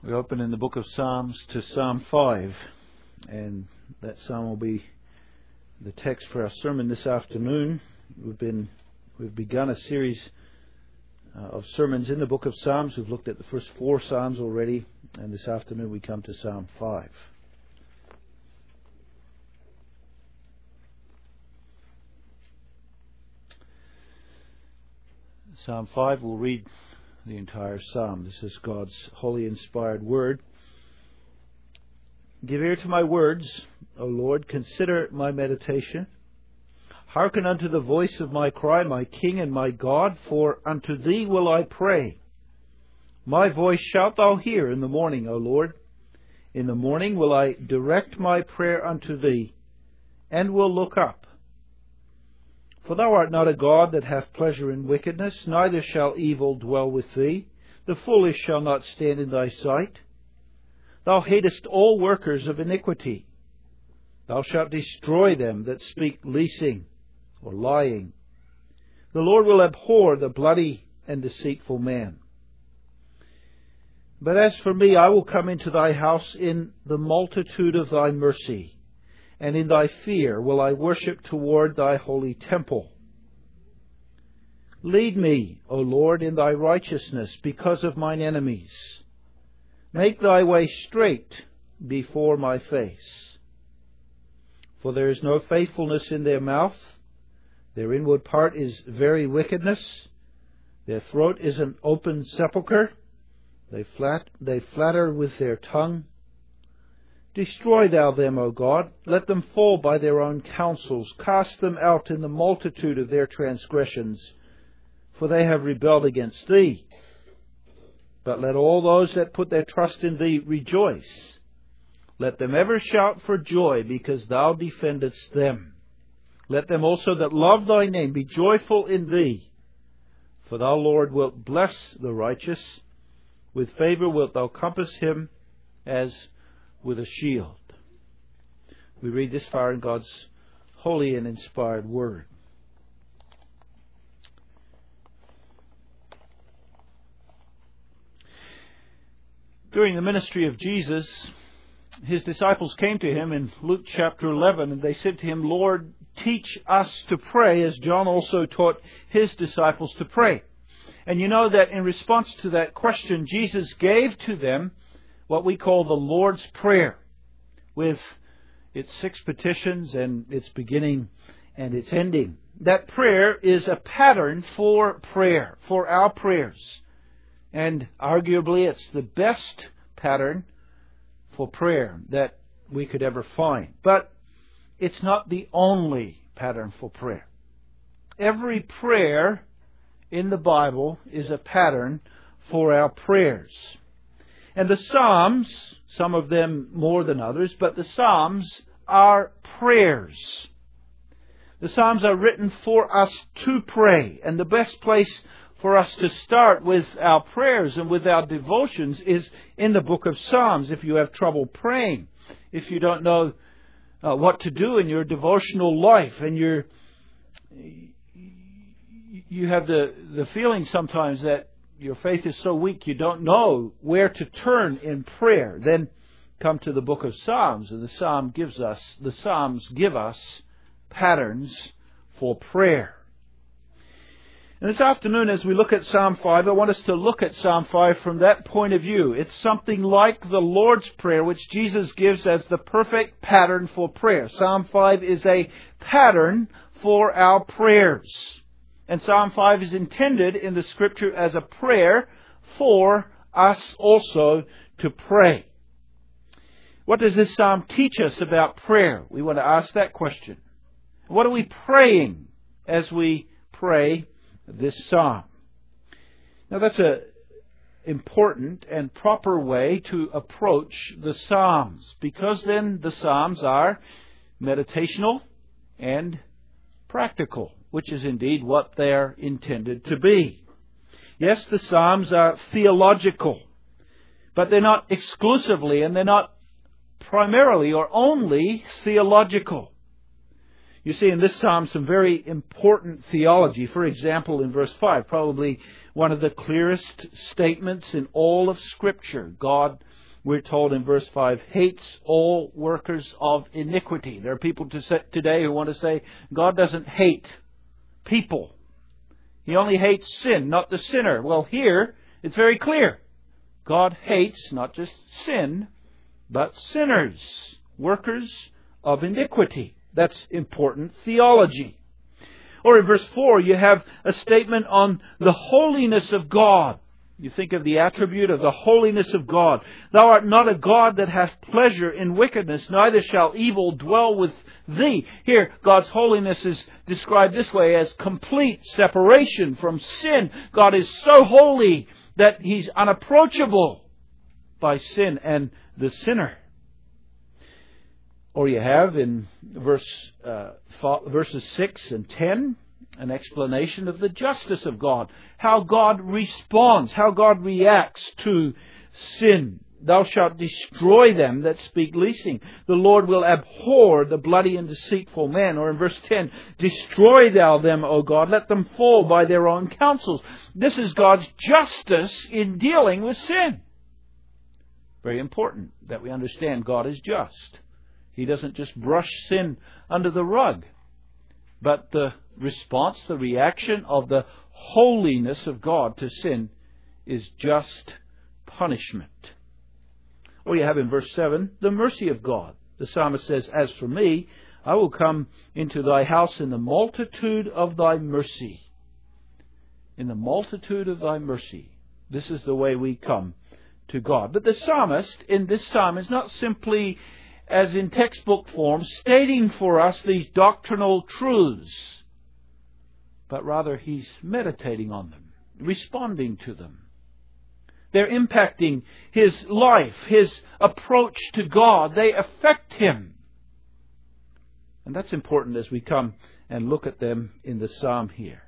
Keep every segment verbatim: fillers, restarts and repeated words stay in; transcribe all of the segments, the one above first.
We open in the book of Psalms to Psalm five, and that psalm will be the text for our sermon this afternoon. We've been we've begun a series uh, of sermons in the book of Psalms. We've looked at the first four psalms already, and this afternoon we come to Psalm five. Psalm five, we'll read the entire psalm. This is God's holy inspired word. Give ear to my words, O Lord, consider my meditation. Hearken unto the voice of my cry, my King and my God, for unto thee will I pray. My voice shalt thou hear in the morning, O Lord. In the morning will I direct my prayer unto thee, and will look up. For thou art not a God that hath pleasure in wickedness, neither shall evil dwell with thee. The foolish shall not stand in thy sight. Thou hatest all workers of iniquity. Thou shalt destroy them that speak leasing or lying. The Lord will abhor the bloody and deceitful man. But as for me, I will come into thy house in the multitude of thy mercy. And in thy fear will I worship toward thy holy temple. Lead me, O Lord, in thy righteousness because of mine enemies. Make thy way straight before my face. For there is no faithfulness in their mouth. Their inward part is very wickedness. Their throat is an open sepulchre. They, flat, they flatter with their tongue. Destroy thou them, O God. Let them fall by their own counsels. Cast them out in the multitude of their transgressions, for they have rebelled against thee. But let all those that put their trust in thee rejoice. Let them ever shout for joy, because thou defendest them. Let them also that love thy name be joyful in thee. For thou, Lord, wilt bless the righteous. With favour wilt thou compass him as with a shield. We read this far in God's holy and inspired word. During the ministry of Jesus, his disciples came to him in Luke chapter eleven, and they said to him, Lord, teach us to pray as John also taught his disciples to pray. And you know that in response to that question, Jesus gave to them what we call the Lord's Prayer, with its six petitions and its beginning and its ending. That prayer is a pattern for prayer, for our prayers. And arguably it's the best pattern for prayer that we could ever find. But it's not the only pattern for prayer. Every prayer in the Bible is a pattern for our prayers. And the Psalms, some of them more than others, but the Psalms are prayers. The Psalms are written for us to pray. And the best place for us to start with our prayers and with our devotions is in the book of Psalms. If you have trouble praying, if you don't know uh, what to do in your devotional life, and you're, you have the, the feeling sometimes that your faith is so weak you don't know where to turn in prayer, then come to the book of Psalms, and the Psalm gives us, the Psalms give us patterns for prayer. And this afternoon, as we look at Psalm five, I want us to look at Psalm five from that point of view. It's something like the Lord's Prayer, which Jesus gives as the perfect pattern for prayer. Psalm five is a pattern for our prayers. And Psalm five is intended in the Scripture as a prayer for us also to pray. What does this psalm teach us about prayer? We want to ask that question. What are we praying as we pray this psalm? Now that's an important and proper way to approach the Psalms, because then the Psalms are meditational and practical, which is indeed what they're intended to be. Yes, the Psalms are theological, but they're not exclusively and they're not primarily or only theological. You see in this psalm some very important theology. For example, in verse five, probably one of the clearest statements in all of Scripture. God, we're told in verse five, hates all workers of iniquity. There are people today who want to say God doesn't hate people. He only hates sin, not the sinner. Well, here it's very clear. God hates not just sin, but sinners, workers of iniquity. That's important theology. Or in verse four, you have a statement on the holiness of God. You think of the attribute of the holiness of God. Thou art not a God that hath pleasure in wickedness, neither shall evil dwell with thee. Here, God's holiness is described this way as complete separation from sin. God is so holy that He's unapproachable by sin and the sinner. Or you have in verse uh, verses six and ten an explanation of the justice of God. How God responds, how God reacts to sin. Thou shalt destroy them that speak leasing. The Lord will abhor the bloody and deceitful man. Or in verse ten, destroy thou them, O God, let them fall by their own counsels. This is God's justice in dealing with sin. Very important that we understand God is just. He doesn't just brush sin under the rug. But the response, the reaction of the holiness of God to sin is just punishment. Or you have in verse seven, the mercy of God. The psalmist says, as for me, I will come into thy house in the multitude of thy mercy. In the multitude of thy mercy. This is the way we come to God. But the psalmist in this psalm is not simply, as in textbook form, stating for us these doctrinal truths, but rather he's meditating on them, responding to them. They're impacting his life, his approach to God. They affect him. And that's important as we come and look at them in the psalm here.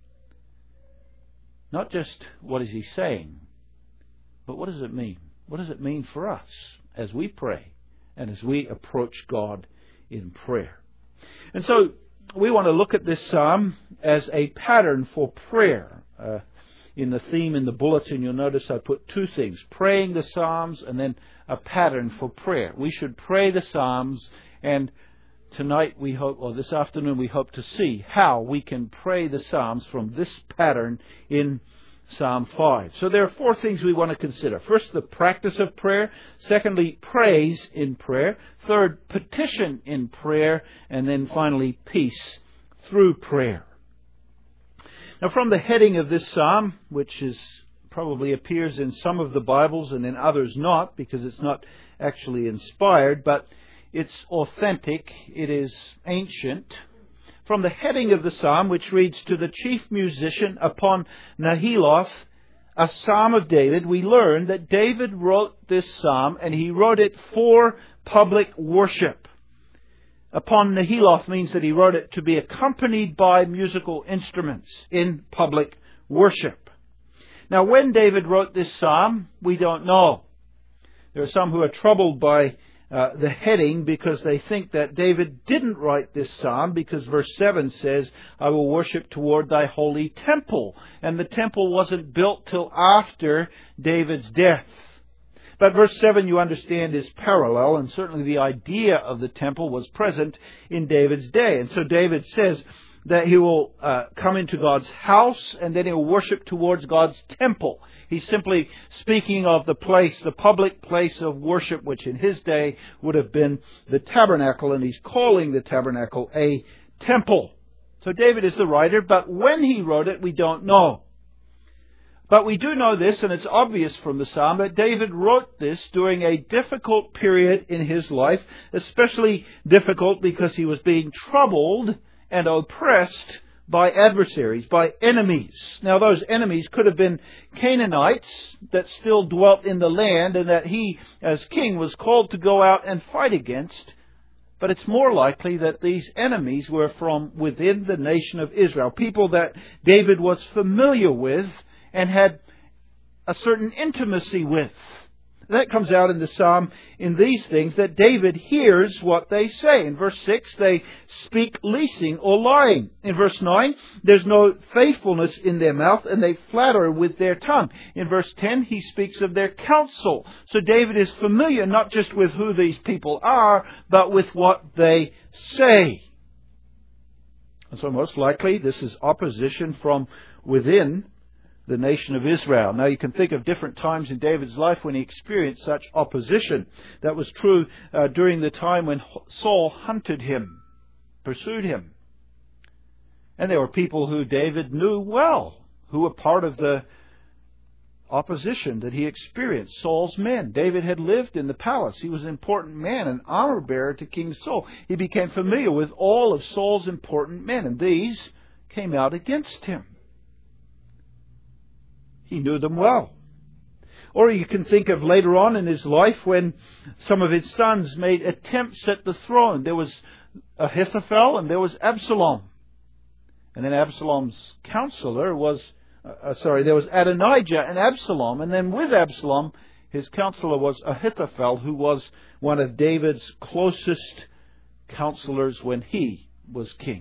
Not just what is he saying, but what does it mean? What does it mean for us as we pray and as we approach God in prayer? And so we want to look at this psalm as a pattern for prayer. Uh, in the theme in the bulletin, you'll notice I put two things: praying the psalms and then a pattern for prayer. We should pray the psalms, and tonight we hope, or this afternoon we hope to see how we can pray the psalms from this pattern in Psalm five. So there are four things we want to consider. First, the practice of prayer. Secondly, praise in prayer. Third, petition in prayer. And then finally, peace through prayer. Now, from the heading of this psalm, which is probably appears in some of the Bibles and in others not, because it's not actually inspired, but it's authentic, it is ancient. From the heading of the psalm, which reads, to the chief musician upon Nahiloth, a psalm of David, we learn that David wrote this psalm, and he wrote it for public worship. Upon Nahiloth means that he wrote it to be accompanied by musical instruments in public worship. Now, when David wrote this psalm, we don't know. There are some who are troubled by Uh, the heading because they think that David didn't write this psalm because verse seven says, I will worship toward thy holy temple. And the temple wasn't built till after David's death. But verse seven, you understand, is parallel, and certainly the idea of the temple was present in David's day. And so David says that he will uh, come into God's house and then he will worship towards God's temple. He's simply speaking of the place, the public place of worship, which in his day would have been the tabernacle, and he's calling the tabernacle a temple. So David is the writer, but when he wrote it, we don't know. But we do know this, and it's obvious from the psalm, that David wrote this during a difficult period in his life, especially difficult because he was being troubled and oppressed by adversaries, by enemies. Now, those enemies could have been Canaanites that still dwelt in the land and that he, as king, was called to go out and fight against. But it's more likely that these enemies were from within the nation of Israel, people that David was familiar with and had a certain intimacy with. that comes out in the psalm in these things, that David hears what they say. In verse six, they speak leasing or lying. In verse nine, there's no faithfulness in their mouth, and they flatter with their tongue. In verse ten, he speaks of their counsel. So David is familiar not just with who these people are, but with what they say. And so most likely this is opposition from within the nation of Israel. Now you can think of different times in David's life when he experienced such opposition. That was true uh, during the time when Saul hunted him, pursued him. And there were people who David knew well, who were part of the opposition that he experienced, Saul's men. David had lived in the palace. He was an important man, an armor bearer to King Saul. He became familiar with all of Saul's important men, and these came out against him. He knew them well. Or you can think of later on in his life when some of his sons made attempts at the throne. There was Ahithophel and there was Absalom. And then Absalom's counselor was, uh, sorry, there was Adonijah and Absalom. And then with Absalom, his counselor was Ahithophel, who was one of David's closest counselors when he was king.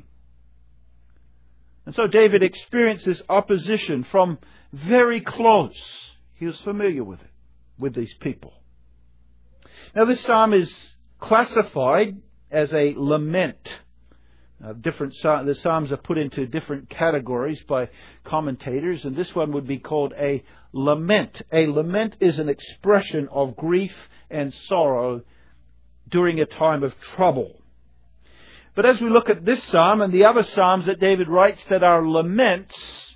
And so David experiences opposition from very close. He was familiar with it, with these people. Now this psalm is classified as a lament. Uh, different the psalms are put into different categories by commentators, and this one would be called a lament. A lament is an expression of grief and sorrow during a time of trouble. But as we look at this psalm and the other psalms that David writes that are laments,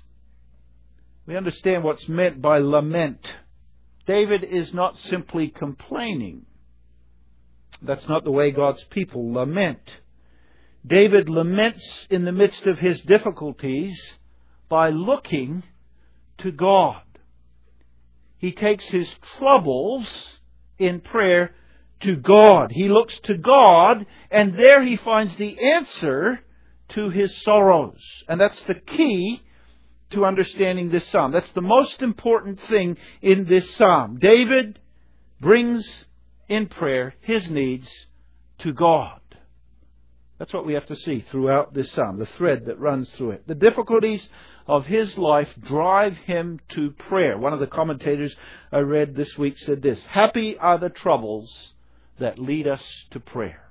we understand what's meant by lament. David is not simply complaining. That's not the way God's people lament. David laments in the midst of his difficulties by looking to God. He takes his troubles in prayer to God. He looks to God, and there he finds the answer to his sorrows. And that's the key to understanding this psalm. That's the most important thing in this psalm. David brings in prayer his needs to God. That's what we have to see throughout this psalm, the thread that runs through it. The difficulties of his life drive him to prayer. One of the commentators I read this week said this: "Happy are the troubles that lead us to prayer."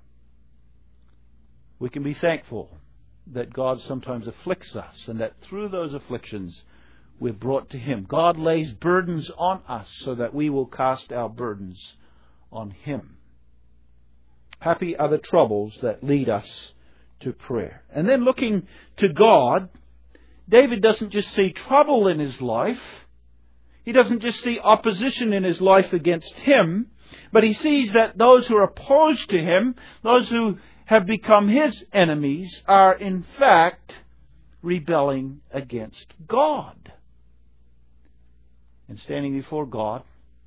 We can be thankful that God sometimes afflicts us, and that through those afflictions we're brought to Him. God lays burdens on us so that we will cast our burdens on Him. Happy are the troubles that lead us to prayer. And then looking to God, David doesn't just see trouble in his life. He doesn't just see opposition in his life against him, but he sees that those who are opposed to him, those who have become his enemies, are in fact rebelling against God. And standing before God,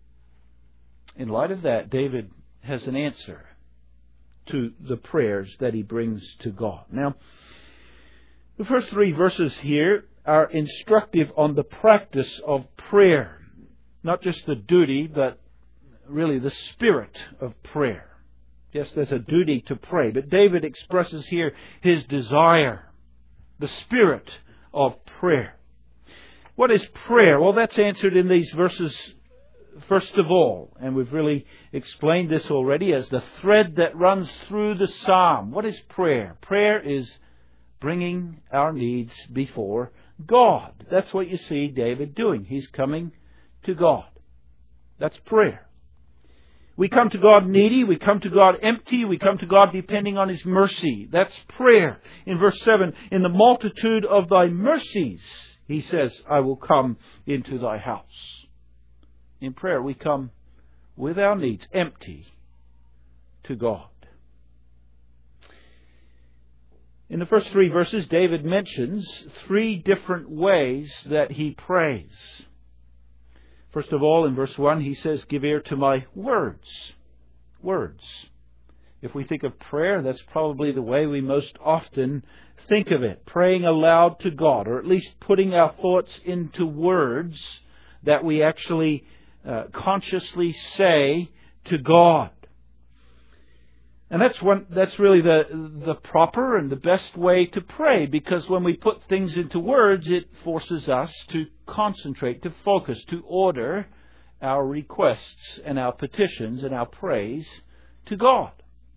in light of that, David has an answer to the prayers that he brings to God. Now, the first three verses here are instructive on the practice of prayer. Not just the duty, but really the spirit of prayer. Yes, there's a duty to pray, but David expresses here his desire, the spirit of prayer. What is prayer? Well, that's answered in these verses first of all, and we've really explained this already as the thread that runs through the psalm. What is prayer? Prayer is bringing our needs before God. That's what you see David doing. He's coming to God. That's prayer. We come to God needy, we come to God empty, we come to God depending on His mercy. That's prayer. In verse seven, in the multitude of Thy mercies, He says, I will come into Thy house. In prayer, we come with our needs empty to God. In the first three verses, David mentions three different ways that he prays. First of all, in verse one, he says, give ear to my words. Words. If we think of prayer, that's probably the way we most often think of it. Praying aloud to God, or at least putting our thoughts into words that we actually uh, consciously say to God. And that's one, that's really the, the proper and the best way to pray, because when we put things into words, it forces us to concentrate, to focus, to order our requests and our petitions and our praise to God.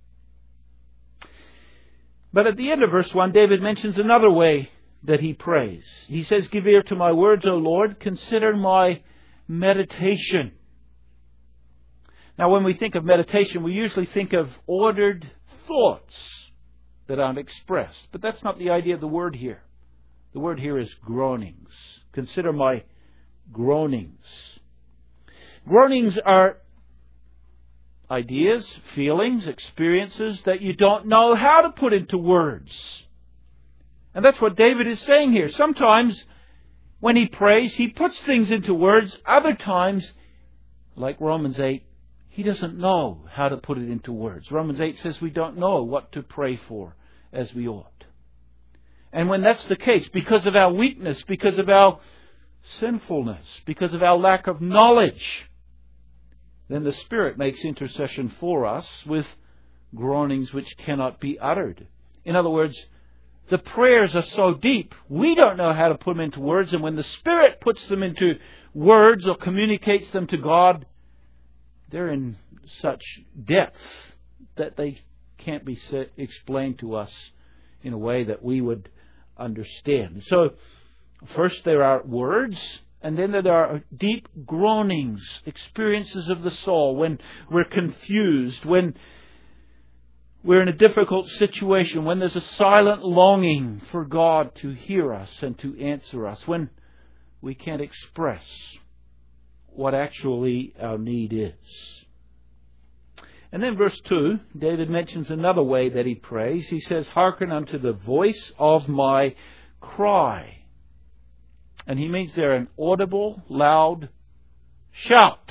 But at the end of verse one, David mentions another way that he prays. He says, "Give ear to my words, O Lord, consider my meditation." Now, when we think of meditation, we usually think of ordered thoughts that aren't expressed. But that's not the idea of the word here. The word here is groanings. Consider my groanings. Groanings are ideas, feelings, experiences that you don't know how to put into words. And that's what David is saying here. Sometimes when he prays, he puts things into words. Other times, like Romans eight, he doesn't know how to put it into words. Romans eight says we don't know what to pray for as we ought. And when that's the case, because of our weakness, because of our sinfulness, because of our lack of knowledge, then the Spirit makes intercession for us with groanings which cannot be uttered. In other words, the prayers are so deep, we don't know how to put them into words, and when the Spirit puts them into words or communicates them to God, they're in such depth that they can't be set, explained to us in a way that we would understand. So, first there are words, and then there are deep groanings, experiences of the soul, when we're confused, when we're in a difficult situation, when there's a silent longing for God to hear us and to answer us, when we can't express what actually our need is. And then verse two, David mentions another way that he prays. He says, "Hearken unto the voice of my cry." And he means there an audible, loud shout.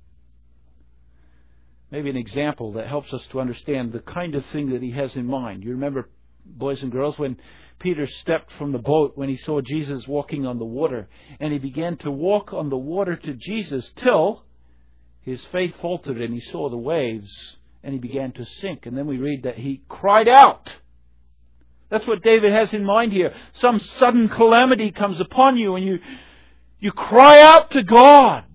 Maybe an example that helps us to understand the kind of thing that he has in mind. You remember, boys and girls, when Peter stepped from the boat when he saw Jesus walking on the water, and he began to walk on the water to Jesus till his faith faltered and he saw the waves and he began to sink. And then we read that he cried out. That's what David has in mind here. Some sudden calamity comes upon you and you, you cry out to God.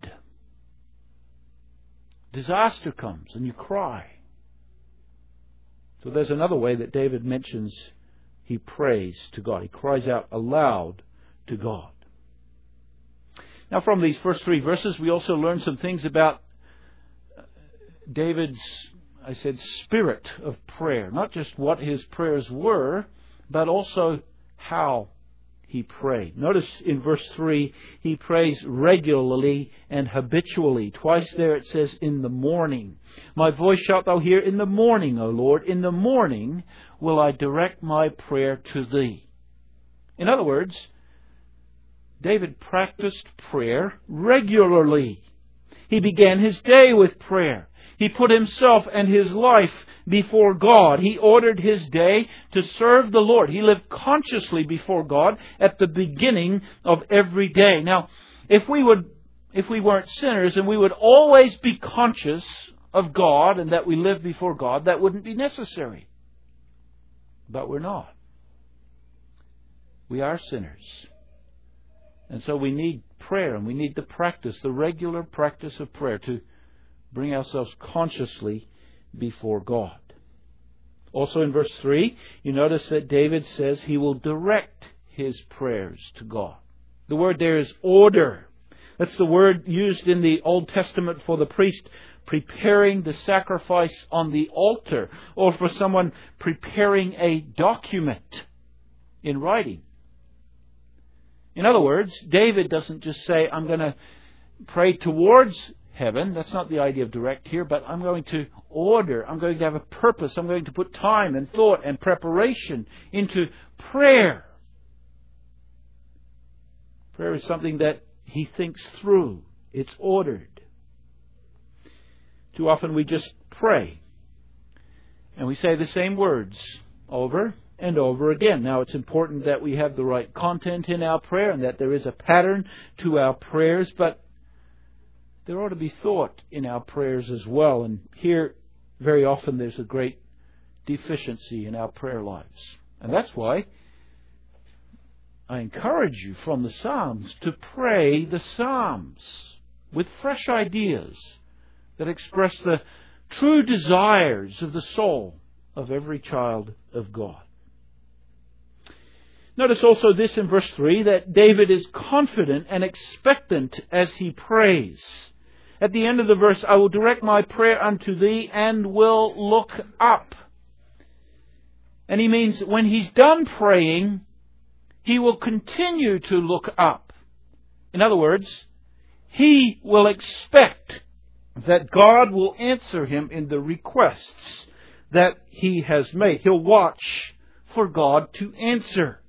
Disaster comes and you cry. So there's another way that David mentions he prays to God. He cries out aloud to God. Now, from these first three verses, we also learn some things about David's, I said, spirit of prayer. Not just what his prayers were, but also how he prayed. Notice in verse three, he prays regularly and habitually. Twice there it says, in the morning. My voice shalt thou hear in the morning, O Lord. In the morning will I direct my prayer to thee. In other words, David practiced prayer regularly. He began his day with prayer. He put himself and his life before God. He ordered his day to serve the Lord. He lived consciously before God at the beginning of every day. Now, if we would, if we weren't sinners and we would always be conscious of God and that we live before God, that wouldn't be necessary. But we're not. We are sinners. And so we need prayer, and we need the practice, the regular practice of prayer to bring ourselves consciously before God. Also in verse three, you notice that David says he will direct his prayers to God. The word there is order. That's the word used in the Old Testament for the priest preparing the sacrifice on the altar, or for someone preparing a document in writing. In other words, David doesn't just say, I'm going to pray towards heaven. That's not the idea of direct here, but I'm going to order. I'm going to have a purpose. I'm going to put time and thought and preparation into prayer. Prayer is something that he thinks through. It's ordered. Too often we just pray. And we say the same words over and over again. Now, it's important that we have the right content in our prayer and that there is a pattern to our prayers, but there ought to be thought in our prayers as well. And here, very often, there's a great deficiency in our prayer lives. And that's why I encourage you from the Psalms to pray the Psalms with fresh ideas that express the true desires of the soul of every child of God. Notice also this in verse three, that David is confident and expectant as he prays. At the end of the verse, I will direct my prayer unto thee and will look up. And he means when he's done praying, he will continue to look up. In other words, he will expect that God will answer him in the requests that he has made. He'll watch for God to answer.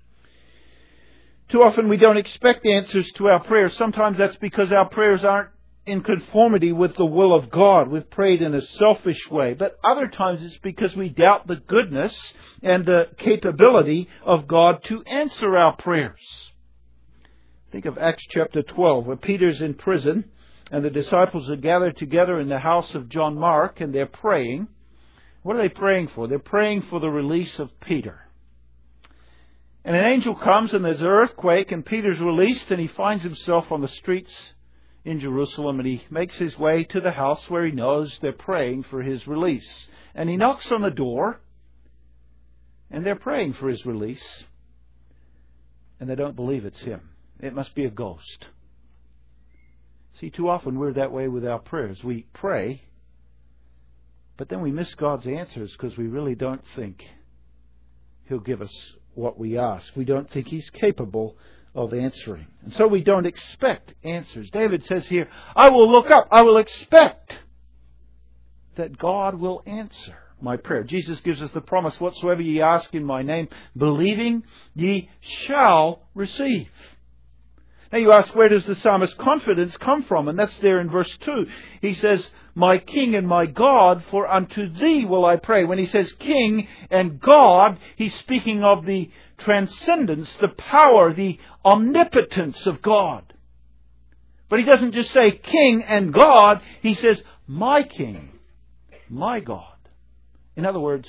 Too often we don't expect answers to our prayers. Sometimes that's because our prayers aren't in conformity with the will of God. We've prayed in a selfish way. But other times it's because we doubt the goodness and the capability of God to answer our prayers. Think of Acts chapter twelve, where Peter's in prison and the disciples are gathered together in the house of John Mark and they're praying. What are they praying for? They're praying for the release of Peter. And an angel comes and there's an earthquake and Peter's released and he finds himself on the streets in Jerusalem, and he makes his way to the house where he knows they're praying for his release. And he knocks on the door, and they're praying for his release, and they don't believe it's him. It must be a ghost. See, too often we're that way with our prayers. We pray, but then we miss God's answers because we really don't think He'll give us what we ask. We don't think He's capable of answering. And so we don't expect answers. David says here, I will look up, I will expect that God will answer my prayer. Jesus gives us the promise, whatsoever ye ask in my name, believing, ye shall receive. Now you ask, where does the psalmist's confidence come from? And that's there in verse two. He says, my King and my God, for unto thee will I pray. When he says King and God, he's speaking of the transcendence, the power, the omnipotence of God. But he doesn't just say King and God, he says my King, my God. In other words,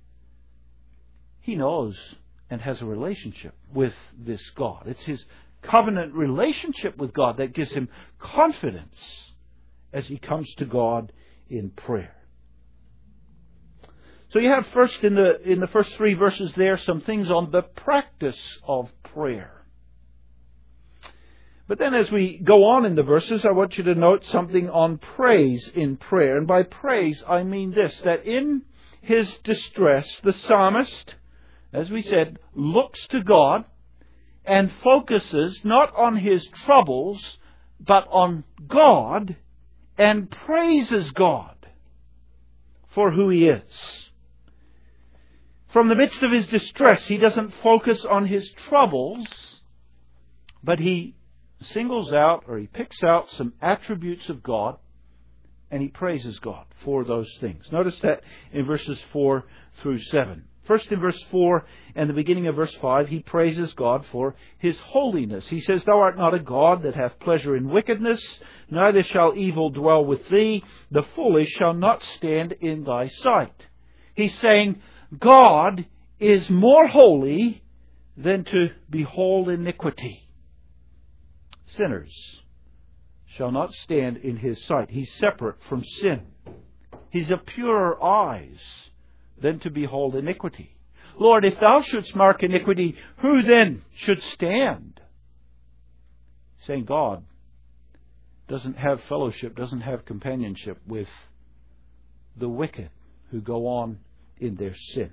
he knows and has a relationship with this God. It's his covenant relationship with God that gives him confidence as he comes to God in prayer. So you have first in the in the first three verses there some things on the practice of prayer. But then as we go on in the verses, I want you to note something on praise in prayer. And by praise I mean this, that in his distress the psalmist, as we said, looks to God and focuses not on his troubles but on God and praises God for who He is. From the midst of his distress, he doesn't focus on his troubles, but he singles out or he picks out some attributes of God and he praises God for those things. Notice that in verses four through seven. First in verse four and the beginning of verse five, he praises God for His holiness. He says, Thou art not a God that hath pleasure in wickedness, neither shall evil dwell with thee. The foolish shall not stand in thy sight. He's saying, God is more holy than to behold iniquity. Sinners shall not stand in His sight. He's separate from sin. He's of purer eyes than to behold iniquity. Lord, if Thou shouldst mark iniquity, who then should stand? Saying God doesn't have fellowship, doesn't have companionship with the wicked who go on in their sin.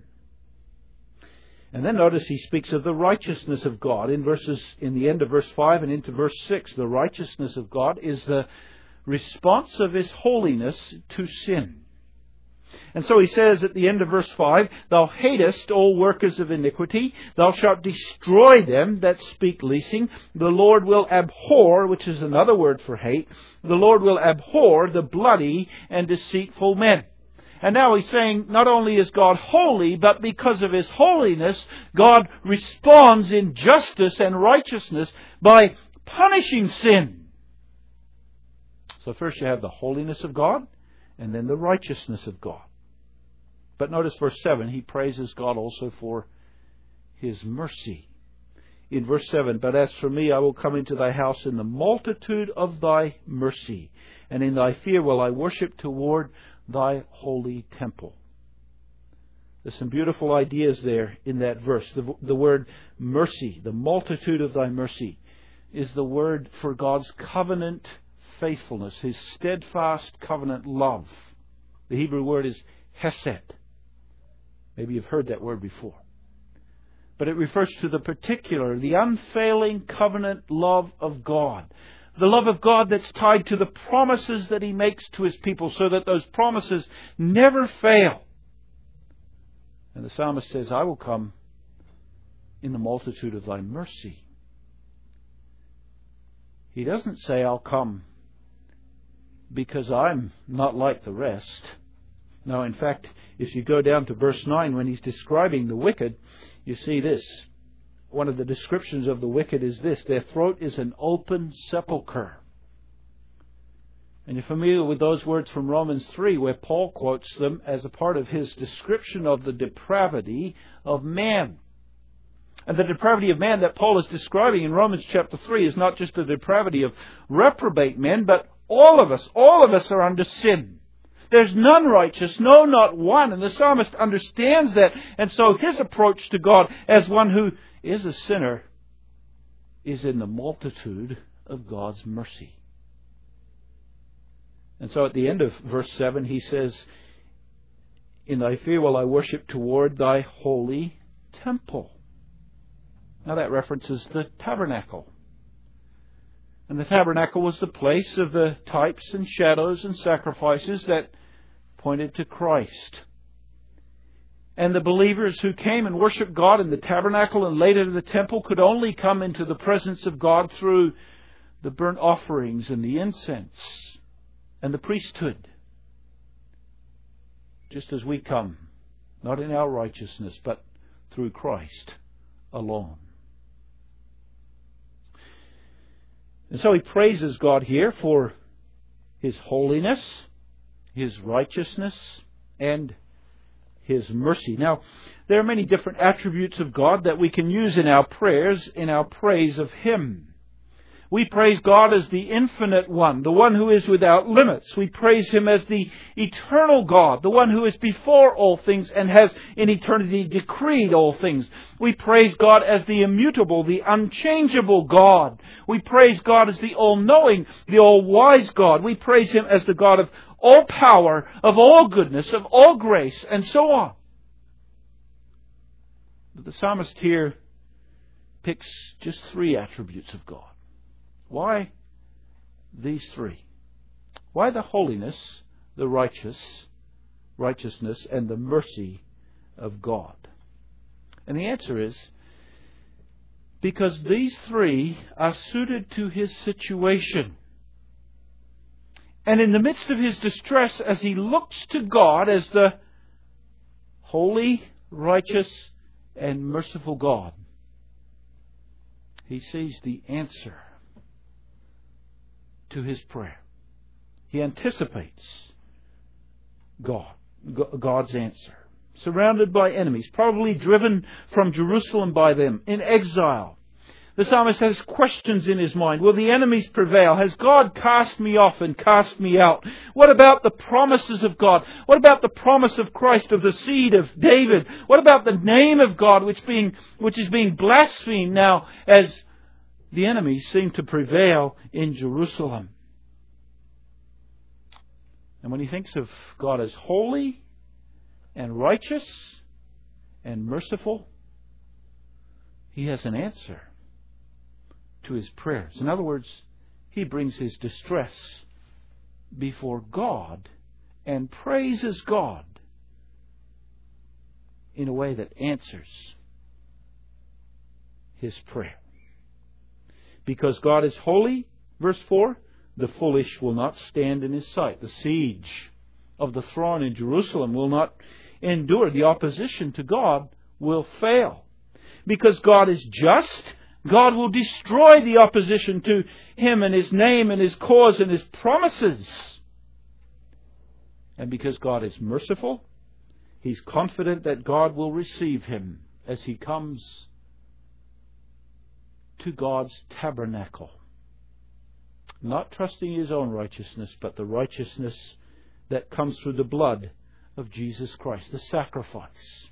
And then notice he speaks of the righteousness of God in verses in the end of verse five and into verse six. The righteousness of God is the response of His holiness to sin. And so he says at the end of verse five, Thou hatest all workers of iniquity, Thou shalt destroy them that speak leasing. The Lord will abhor, which is another word for hate, the Lord will abhor the bloody and deceitful men. And now he's saying not only is God holy, but because of His holiness, God responds in justice and righteousness by punishing sin. So first you have the holiness of God, and then the righteousness of God. But notice verse seven, he praises God also for His mercy. In verse seven, but as for me, I will come into thy house in the multitude of thy mercy, and in thy fear will I worship toward thy holy temple. There's some beautiful ideas there in that verse. The, the word mercy, the multitude of thy mercy, is the word for God's covenant faithfulness, His steadfast covenant love. The Hebrew word is hesed. Maybe you've heard that word before. But it refers to the particular, the unfailing covenant love of God. The love of God that's tied to the promises that He makes to His people, so that those promises never fail. And the psalmist says, I will come in the multitude of thy mercy. He doesn't say, I'll come because I'm not like the rest. Now, in fact, if you go down to verse nine, when he's describing the wicked, you see this. One of the descriptions of the wicked is this: their throat is an open sepulchre. And you're familiar with those words from Romans three, where Paul quotes them as a part of his description of the depravity of man. And the depravity of man that Paul is describing in Romans chapter three is not just the depravity of reprobate men, but all of us, all of us are under sin. There's none righteous, no, not one. And the psalmist understands that. And so his approach to God as one who is a sinner is in the multitude of God's mercy. And so at the end of verse seven, he says, in thy fear will I worship toward thy holy temple. Now that references the tabernacle. And the tabernacle was the place of the types and shadows and sacrifices that pointed to Christ. And the believers who came and worshipped God in the tabernacle and later in the temple could only come into the presence of God through the burnt offerings and the incense and the priesthood. Just as we come, not in our righteousness, but through Christ alone. And so he praises God here for His holiness, His righteousness, and His mercy. Now, there are many different attributes of God that we can use in our prayers, in our praise of Him. We praise God as the infinite one, the one who is without limits. We praise Him as the eternal God, the one who is before all things and has in eternity decreed all things. We praise God as the immutable, the unchangeable God. We praise God as the all-knowing, the all-wise God. We praise Him as the God of all power, of all goodness, of all grace, and so on. But the psalmist here picks just three attributes of God. Why these three? Why the holiness, the righteous, righteousness, and the mercy of God? And the answer is because these three are suited to his situation. And in the midst of his distress, as he looks to God as the holy, righteous, and merciful God, he sees the answer to his prayer. He anticipates God, God's answer. Surrounded by enemies, probably driven from Jerusalem by them, in exile. The psalmist has questions in his mind. Will the enemies prevail? Has God cast me off and cast me out? What about the promises of God? What about the promise of Christ, of the seed of David? What about the name of God which being which is being blasphemed now as the enemies seem to prevail in Jerusalem? And when he thinks of God as holy and righteous and merciful, he has an answer to his prayers. In other words, he brings his distress before God and praises God in a way that answers his prayer. Because God is holy, verse four, the foolish will not stand in his sight. The siege of the throne in Jerusalem will not endure. The opposition to God will fail. Because God is just, God will destroy the opposition to Him and His name and His cause and His promises. And because God is merciful, he's confident that God will receive him as he comes to God's tabernacle. Not trusting his own righteousness, but the righteousness that comes through the blood of Jesus Christ, the sacrifice.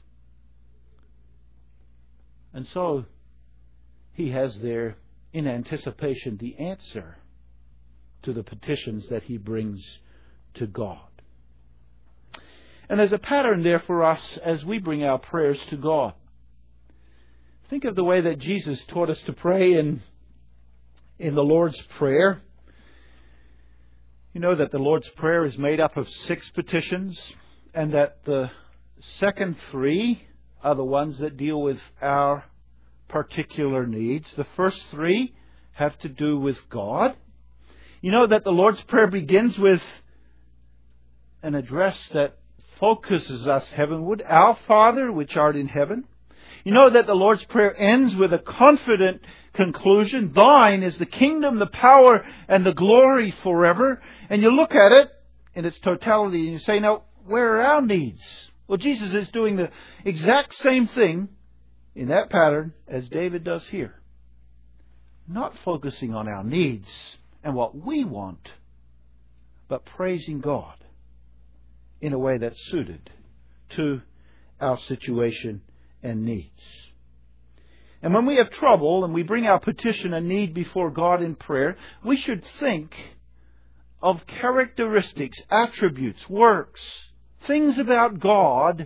And so he has there, in anticipation, the answer to the petitions that he brings to God. And there's a pattern there for us as we bring our prayers to God. Think of the way that Jesus taught us to pray in, in the Lord's Prayer. You know that the Lord's Prayer is made up of six petitions, and that the second three are the ones that deal with our particular needs. The first three have to do with God. You know that the Lord's Prayer begins with an address that focuses us heavenward. Our Father, which art in heaven. You know that the Lord's Prayer ends with a confident conclusion. Thine is the kingdom, the power, and the glory forever. And you look at it in its totality and you say, now, where are our needs? Well, Jesus is doing the exact same thing in that pattern as David does here. Not focusing on our needs and what we want, but praising God in a way that's suited to our situation and needs. And when we have trouble and we bring our petition and need before God in prayer, we should think of characteristics, attributes, works, things about God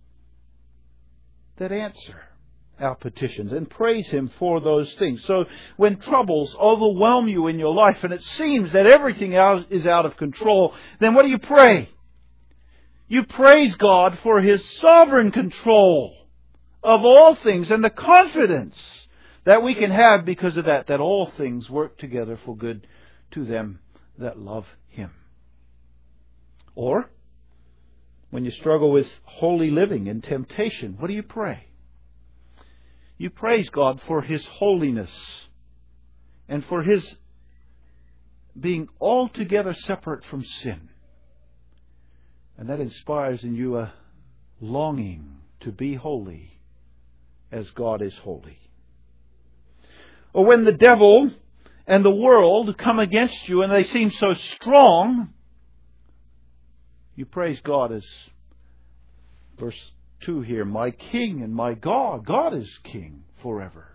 that answer our petitions, and praise Him for those things. So when troubles overwhelm you in your life and it seems that everything else is out of control, then what do you pray? You praise God for His sovereign control of all things and the confidence that we can have because of that, that all things work together for good to them that love Him. Or, when you struggle with holy living and temptation, what do you pray? You praise God for His holiness and for His being altogether separate from sin. And that inspires in you a longing to be holy as God is holy. Or when the devil and the world come against you and they seem so strong, you praise God as verse two here, my King and my God. God is King forever.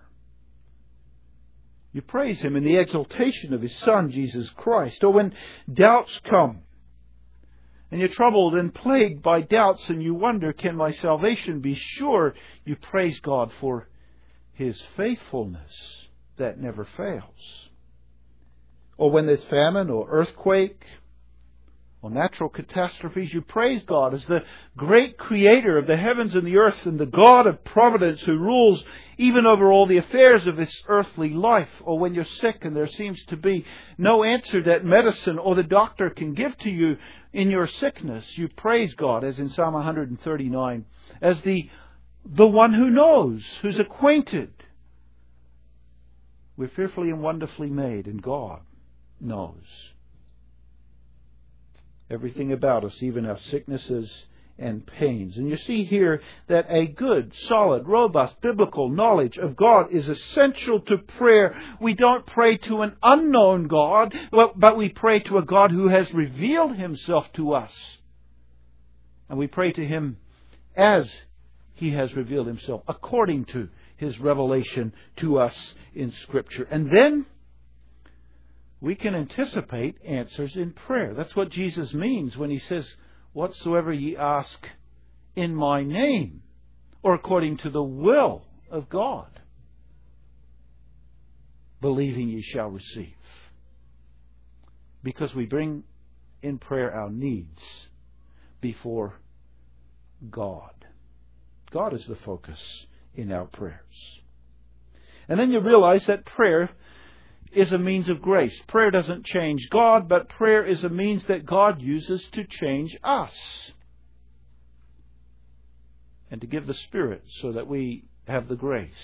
You praise Him in the exaltation of His Son, Jesus Christ. Or when doubts come, and you're troubled and plagued by doubts and you wonder, can my salvation be sure? You praise God for His faithfulness that never fails. Or when there's famine or earthquake or natural catastrophes, you praise God as the great Creator of the heavens and the earth and the God of providence who rules even over all the affairs of this earthly life. Or when you're sick and there seems to be no answer that medicine or the doctor can give to you in your sickness, you praise God, as in Psalm one thirty-nine, as the, the one who knows, who's acquainted. We're fearfully and wonderfully made, and God knows everything about us, even our sicknesses and pains. And you see here that a good, solid, robust, biblical knowledge of God is essential to prayer. We don't pray to an unknown God, but we pray to a God who has revealed Himself to us. And we pray to Him as He has revealed Himself, according to His revelation to us in Scripture. And then we can anticipate answers in prayer. That's what Jesus means when He says, whatsoever ye ask in my name, or according to the will of God, believing ye shall receive. Because we bring in prayer our needs before God. God is the focus in our prayers. And then you realize that prayer is a means of grace. Prayer doesn't change God, but prayer is a means that God uses to change us. And to give the Spirit so that we have the grace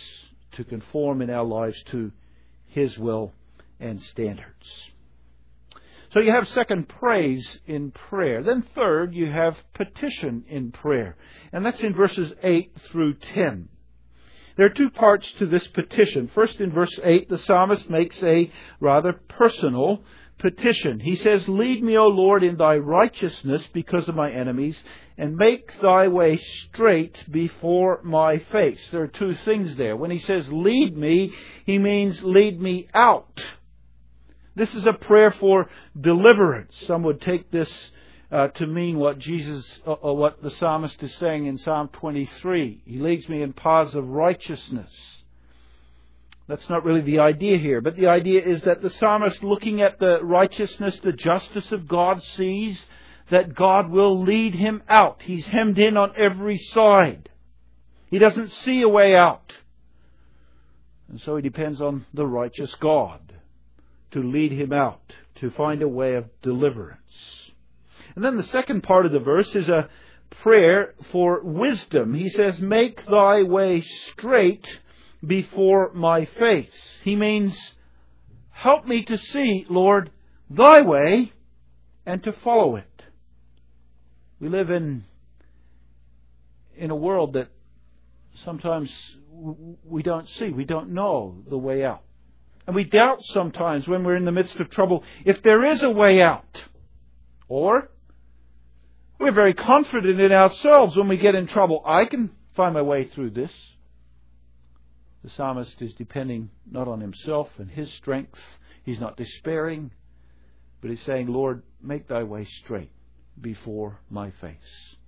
to conform in our lives to His will and standards. So you have second, praise in prayer. Then third, you have petition in prayer. And that's in verses eight through ten. There are two parts to this petition. First, in verse eight, the psalmist makes a rather personal petition. He says, "Lead me, O Lord, in thy righteousness because of my enemies, and make thy way straight before my face." There are two things there. When he says, "lead me," he means lead me out. This is a prayer for deliverance. Some would take this uh, to mean what Jesus, uh, or what the psalmist is saying in Psalm twenty-three. He leads me in paths of righteousness. That's not really the idea here. But the idea is that the psalmist, looking at the righteousness, the justice of God, sees that God will lead him out. He's hemmed in on every side. He doesn't see a way out. And so he depends on the righteous God to lead him out, to find a way of deliverance. And then the second part of the verse is a prayer for wisdom. He says, "Make thy way straight before my face." He means, help me to see, Lord, thy way and to follow it. We live in, in a world that sometimes we don't see, we don't know the way out. And we doubt sometimes when we're in the midst of trouble if there is a way out. Or we're very confident in ourselves when we get in trouble. I can find my way through this. The psalmist is depending not on himself and his strength. He's not despairing, but he's saying, "Lord, make thy way straight before my face.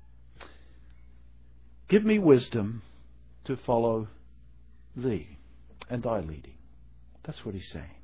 Give me wisdom to follow thee and thy leading." That's what he's saying.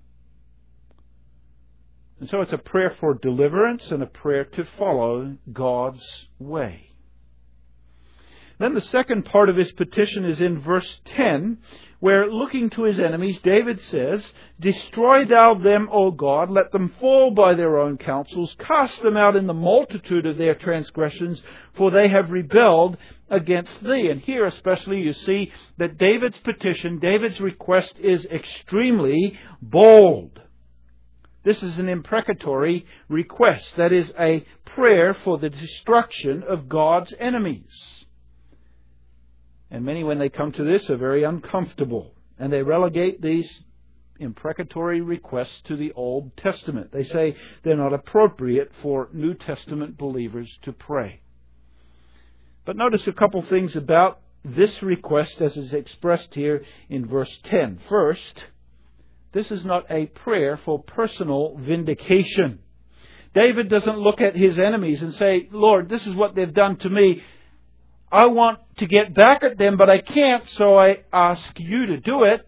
And so it's a prayer for deliverance and a prayer to follow God's way. Then the second part of his petition is in verse ten, where, looking to his enemies, David says, "Destroy thou them, O God, let them fall by their own counsels, cast them out in the multitude of their transgressions, for they have rebelled against thee." And here especially you see that David's petition, David's request is extremely bold. This is an imprecatory request. That is a prayer for the destruction of God's enemies. And many, when they come to this, are very uncomfortable. And they relegate these imprecatory requests to the Old Testament. They say they're not appropriate for New Testament believers to pray. But notice a couple things about this request as is expressed here in verse ten. First, this is not a prayer for personal vindication. David doesn't look at his enemies and say, "Lord, this is what they've done to me. I want to get back at them, but I can't, so I ask you to do it."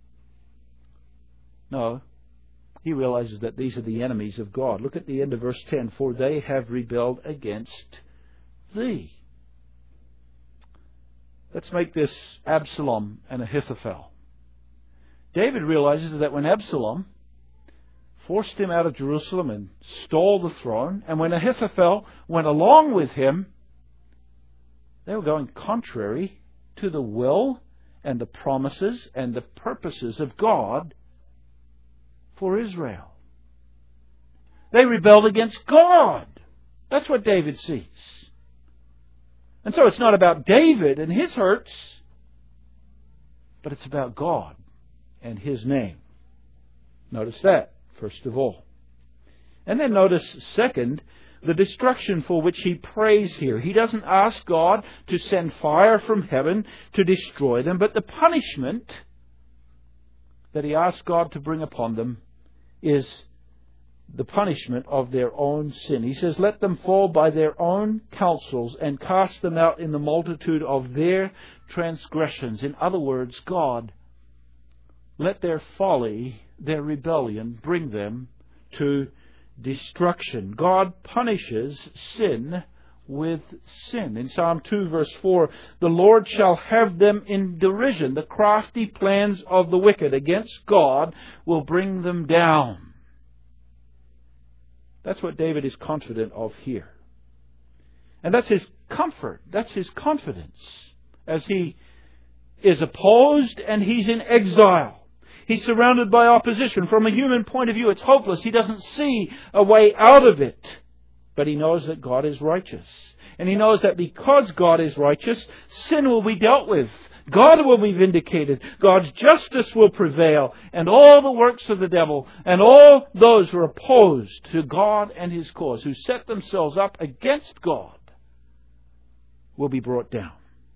No. He realizes that these are the enemies of God. Look at the end of verse ten. "For they have rebelled against thee." Let's make this Absalom and Ahithophel. David realizes that when Absalom forced him out of Jerusalem and stole the throne, and when Ahithophel went along with him, they were going contrary to the will and the promises and the purposes of God for Israel. They rebelled against God. That's what David sees. And so it's not about David and his hurts, but it's about God and His name. Notice that, first of all. And then notice, second, the destruction for which he prays here. He doesn't ask God to send fire from heaven to destroy them, but the punishment that he asks God to bring upon them is the punishment of their own sin. He says, "Let them fall by their own counsels and cast them out in the multitude of their transgressions." In other words, God, let their folly, their rebellion, bring them to destruction. God punishes sin with sin. In Psalm two verse four, "The Lord shall have them in derision. The crafty plans of the wicked against God will bring them down." That's what David is confident of here. And that's his comfort. That's his confidence as he is opposed and he's in exile. He's surrounded by opposition. From a human point of view, it's hopeless. He doesn't see a way out of it. But he knows that God is righteous. And he knows that because God is righteous, sin will be dealt with. God will be vindicated. God's justice will prevail. And all the works of the devil and all those who are opposed to God and His cause, who set themselves up against God, will be brought down.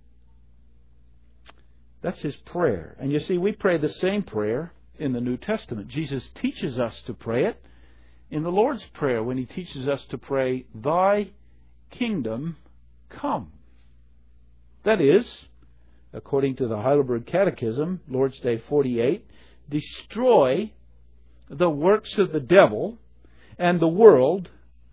That's his prayer. And you see, we pray the same prayer in the New Testament. Jesus teaches us to pray it in the Lord's Prayer when He teaches us to pray, Thy kingdom come. That is, according to the Heidelberg Catechism, Lord's Day forty-eight, destroy the works of the devil and the world,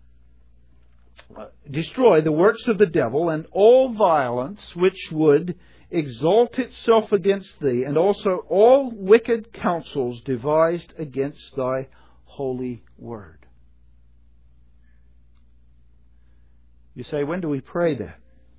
destroy the works of the devil and all violence which would exalt itself against Thee, and also all wicked counsels devised against Thy holy word. You say, when do we pray that?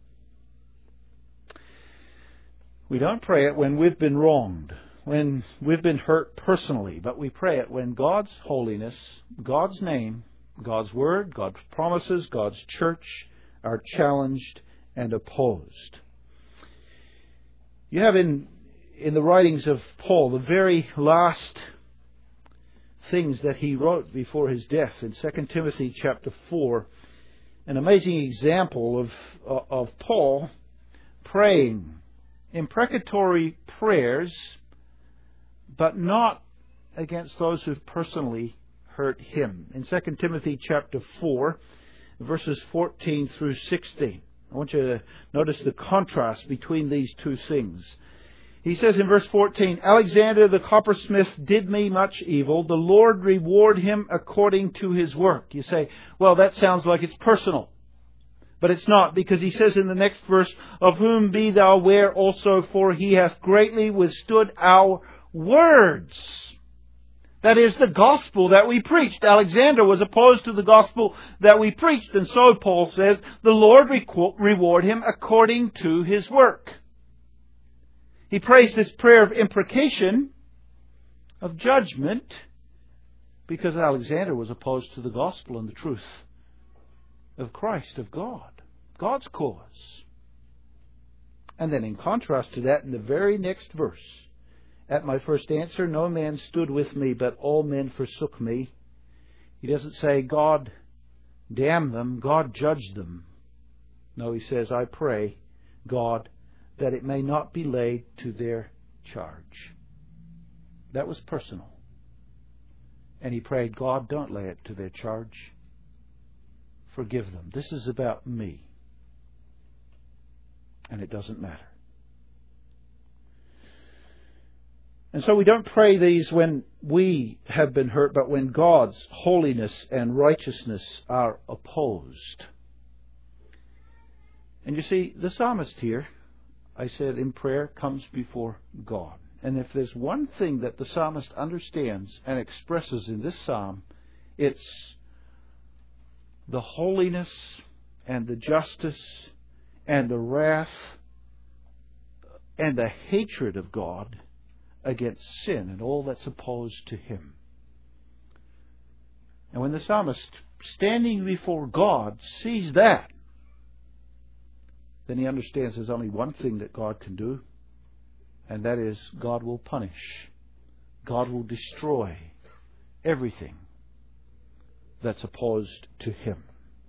We don't pray it when we've been wronged, when we've been hurt personally, but we pray it when God's holiness, God's name, God's word, God's promises, God's church are challenged and opposed. You have in in the writings of Paul the very last things that he wrote before his death in Second Timothy chapter four, an amazing example of of Paul praying imprecatory prayers, but not against those who've personally hurt him. In Second Timothy chapter four, verses fourteen through sixteen. I want you to notice the contrast between these two things. He says in verse fourteen, Alexander the coppersmith did me much evil. The Lord reward him according to his work. You say, well, that sounds like it's personal. But it's not, because he says in the next verse, of whom be thou aware also, for he hath greatly withstood our words. That is the gospel that we preached. Alexander was opposed to the gospel that we preached. And so Paul says, the Lord reward him according to his work. He prays this prayer of imprecation, of judgment, because Alexander was opposed to the gospel and the truth of Christ, of God, God's cause. And then in contrast to that, in the very next verse, at my first answer, no man stood with me, but all men forsook me. He doesn't say, God damn them, God judge them. No, he says, I pray, God, that it may not be laid to their charge. That was personal. And he prayed, God, don't lay it to their charge. Forgive them. This is about me. And it doesn't matter. And so we don't pray these when we have been hurt, but when God's holiness and righteousness are opposed. And you see, the psalmist here, I said in prayer, comes before God. And if there's one thing that the psalmist understands and expresses in this psalm, it's the holiness and the justice and the wrath and the hatred of God against sin and all that's opposed to Him. And when the psalmist, standing before God, sees that, then he understands there's only one thing that God can do, and that is God will punish. God will destroy everything that's opposed to Him.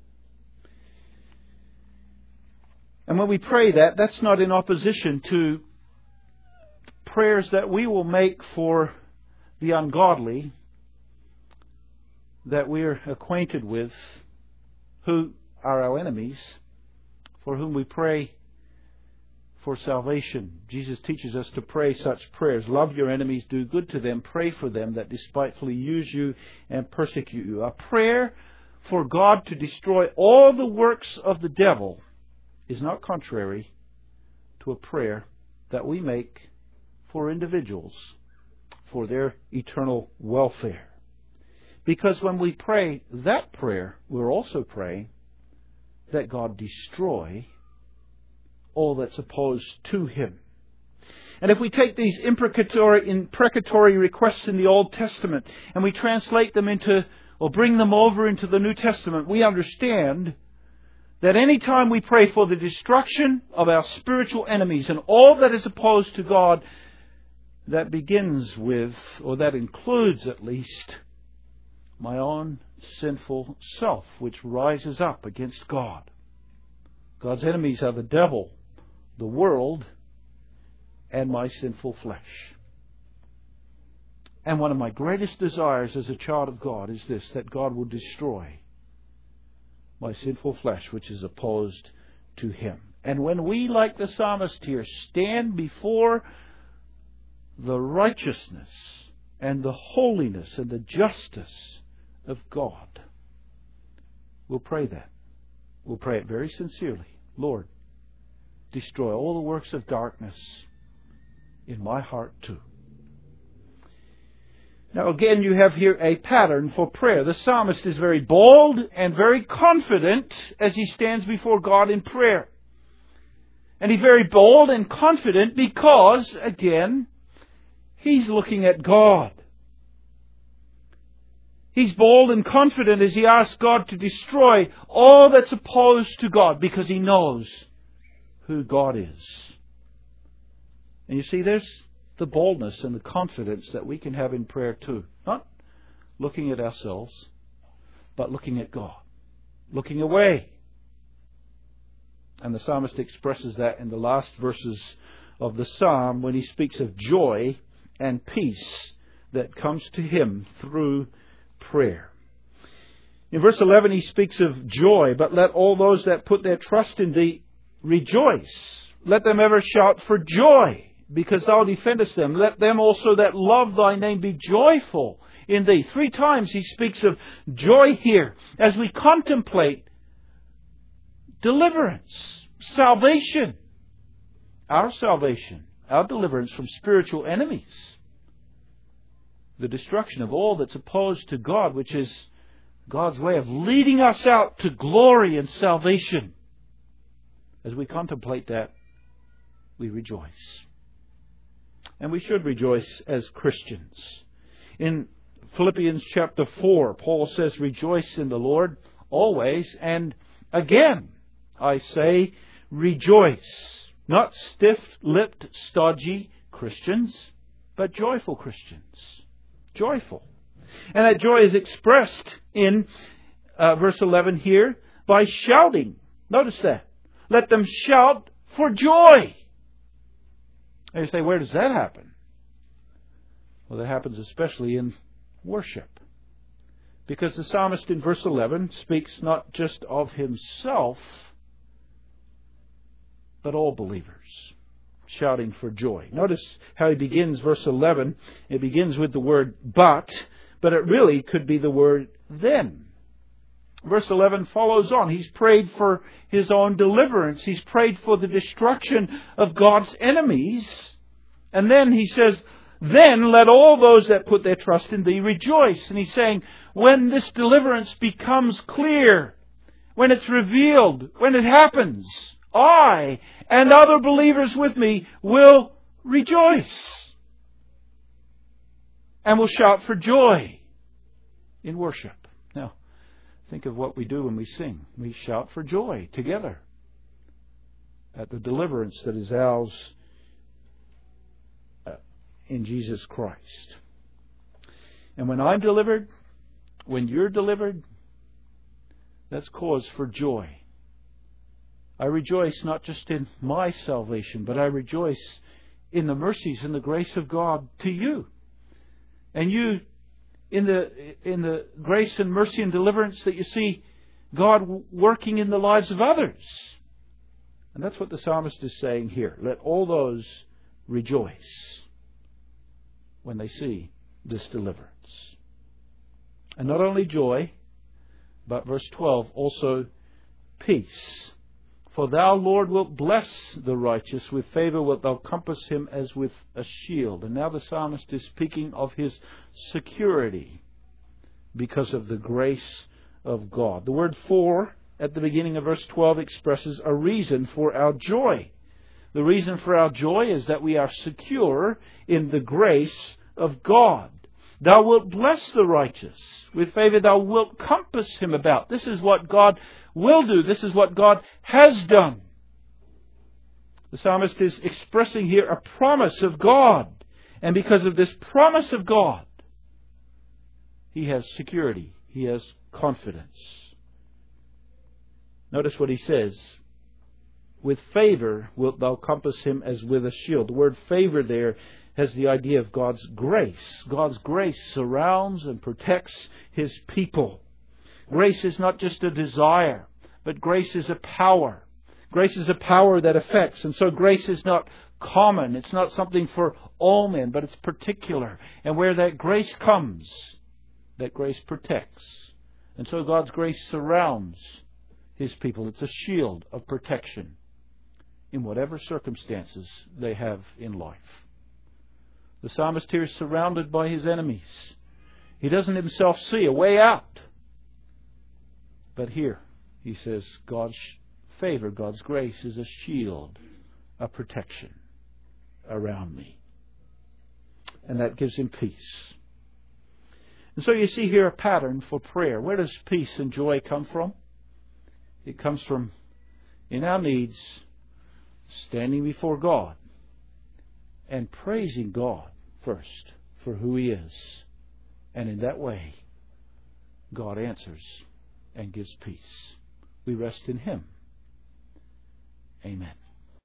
And when we pray that, that's not in opposition to prayers that we will make for the ungodly that we're acquainted with, who are our enemies, for whom we pray for salvation. Jesus teaches us to pray such prayers. Love your enemies, do good to them, pray for them that despitefully use you and persecute you. A prayer for God to destroy all the works of the devil is not contrary to a prayer that we make for individuals, for their eternal welfare. Because when we pray that prayer, we're also praying that God destroy all that's opposed to Him. And if we take these imprecatory, imprecatory requests in the Old Testament and we translate them into, or bring them over into the New Testament, we understand that any time we pray for the destruction of our spiritual enemies and all that is opposed to God, that begins with, or that includes at least, my own sinful self, which rises up against God. God's enemies are the devil, the world, and my sinful flesh. And one of my greatest desires as a child of God is this, that God will destroy my sinful flesh, which is opposed to Him. And when we, like the psalmist here, stand before the righteousness and the holiness and the justice of God, we'll pray that. We'll pray it very sincerely. Lord, destroy all the works of darkness in my heart too. Now again, you have here a pattern for prayer. The psalmist is very bold and very confident as he stands before God in prayer. And he's very bold and confident because, again, he's looking at God. He's bold and confident as he asks God to destroy all that's opposed to God because he knows who God is. And you see, there's the boldness and the confidence that we can have in prayer too. Not looking at ourselves, but looking at God. Looking away. And the psalmist expresses that in the last verses of the psalm when he speaks of joy and peace that comes to him through prayer. In verse eleven he speaks of joy, but let all those that put their trust in Thee rejoice. Let them ever shout for joy, because Thou defendest them. Let them also that love Thy name be joyful in Thee. Three times he speaks of joy here as we contemplate deliverance, salvation, our salvation, our deliverance from spiritual enemies, the destruction of all that's opposed to God, which is God's way of leading us out to glory and salvation. As we contemplate that, we rejoice. And we should rejoice as Christians. In Philippians chapter four, Paul says, rejoice in the Lord always, and again, I say, rejoice. Not stiff-lipped, stodgy Christians, but joyful Christians. Joyful. And that joy is expressed in uh, verse eleven here by shouting. Notice that. Let them shout for joy. And you say, where does that happen? Well, that happens especially in worship. Because the psalmist in verse eleven speaks not just of himself, but all believers shouting for joy. Notice how he begins verse eleven. It begins with the word but, but it really could be the word then. Verse eleven follows on. He's prayed for his own deliverance. He's prayed for the destruction of God's enemies. And then he says, then let all those that put their trust in Thee rejoice. And he's saying, when this deliverance becomes clear, when it's revealed, when it happens, I and other believers with me will rejoice and will shout for joy in worship. Now, think of what we do when we sing. We shout for joy together at the deliverance that is ours in Jesus Christ. And when I'm delivered, when you're delivered, that's cause for joy. I rejoice not just in my salvation, but I rejoice in the mercies and the grace of God to you. And you, in the in the grace and mercy and deliverance that you see God working in the lives of others. And that's what the psalmist is saying here. Let all those rejoice when they see this deliverance. And not only joy, but verse twelve, also peace. For Thou, Lord, wilt bless the righteous. With favour wilt Thou compass him as with a shield. And now the psalmist is speaking of his security because of the grace of God. The word for at the beginning of verse twelve expresses a reason for our joy. The reason for our joy is that we are secure in the grace of God. Thou wilt bless the righteous. With favor thou wilt compass him about. This is what God will do. This is what God has done. The psalmist is expressing here a promise of God. And because of this promise of God, he has security. He has confidence. Notice what he says. With favor wilt thou compass him as with a shield. The word favor there has the idea of God's grace. God's grace surrounds and protects His people. Grace is not just a desire, but grace is a power. Grace is a power that affects. And so grace is not common. It's not something for all men, but it's particular. And where that grace comes, that grace protects. And so God's grace surrounds His people. It's a shield of protection in whatever circumstances they have in life. The psalmist here is surrounded by his enemies. He doesn't himself see a way out. But here, he says, God's favor, God's grace is a shield, a protection around me. And that gives him peace. And so you see here a pattern for prayer. Where does peace and joy come from? It comes from, in our needs, standing before God and praising God first for who He is. And in that way, God answers and gives peace. We rest in Him. Amen.